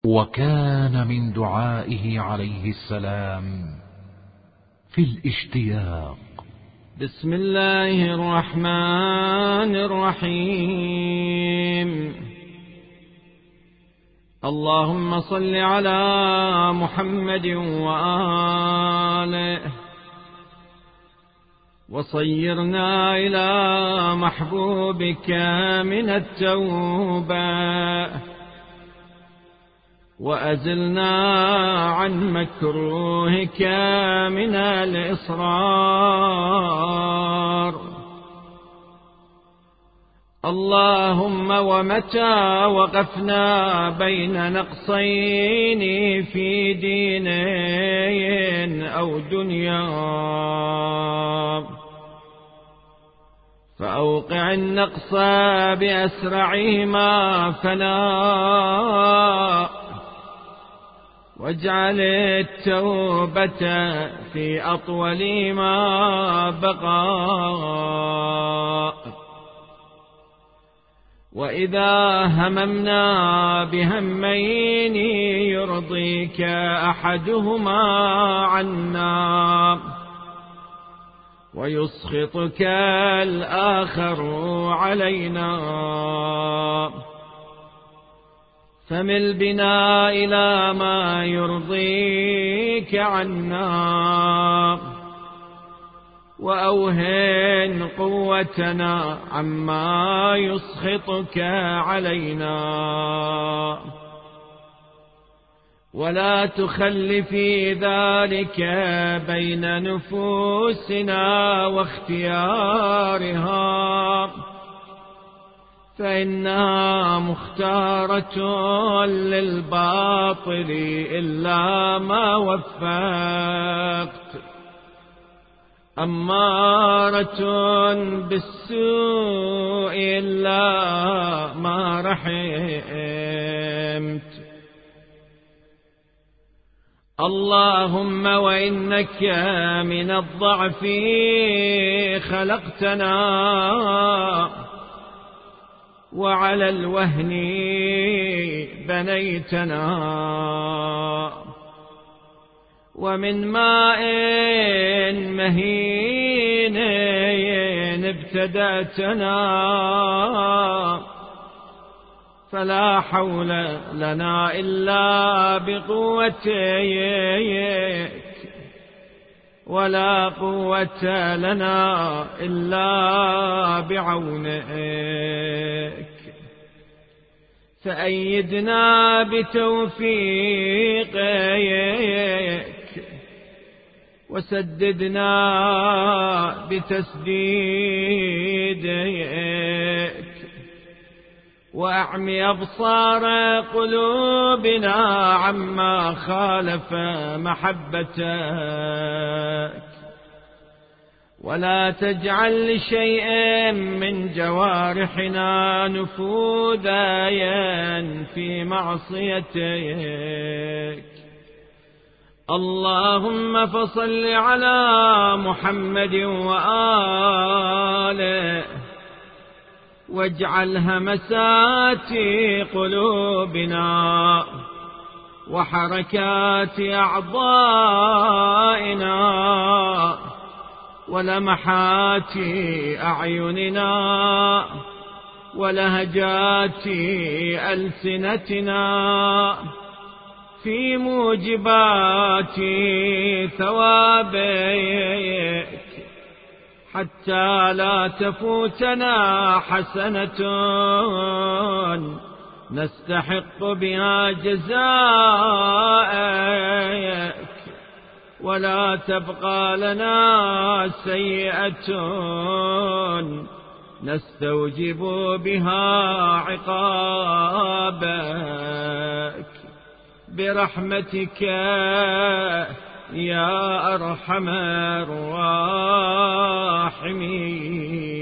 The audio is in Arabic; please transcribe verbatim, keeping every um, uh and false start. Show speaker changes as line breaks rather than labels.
وكان من دعائه عليه السلام في الاشتياق:
بسم الله الرحمن الرحيم. اللهم صل على محمد وآله وصيرنا إلى محبوبك من التوبة، وأزلنا عن مكروهك من الإصرار. اللهم ومتى وقفنا بين نقصين في دين أو دنيا فأوقع النقص بأسرعهما فناء، واجعل التوبة في أطول ما بقى. وإذا هممنا بهمين يرضيك أحدهما عنا ويسخطك الآخر علينا، فمل بنا إلى ما يرضيك عنا، وأوهن قوتنا عما يسخطك علينا، ولا تخل في ذلك بين نفوسنا واختيارها، فإنها مختارة للباطل إلا ما وفقت، أمارة بالسوء إلا ما رحمت. اللهم وإنك من الضعف خلقتنا، وعلى الوهن بنيتنا، ومن ماء مهين ابتدأتنا، فلا حول لنا إلا بقوتك، ولا قوة لنا إلا بعونك، فأيدنا بتوفيقك، وسددنا بتسديدك، وأعمي أبصار قلوبنا عما خالف محبتك، ولا تجعل لشيء من جوارحنا نفوذا في معصيتك. اللهم فصل على محمد وآله، واجعل همسات قلوبنا وحركات أعضائنا ولمحات أعيننا ولهجات ألسنتنا في موجبات ثوابك، حتى لا تفوتنا حسنة نستحق بها جزاءك، ولا تبقى لنا سيئة نستوجب بها عقابك، برحمتك يا أرحم الراحمين.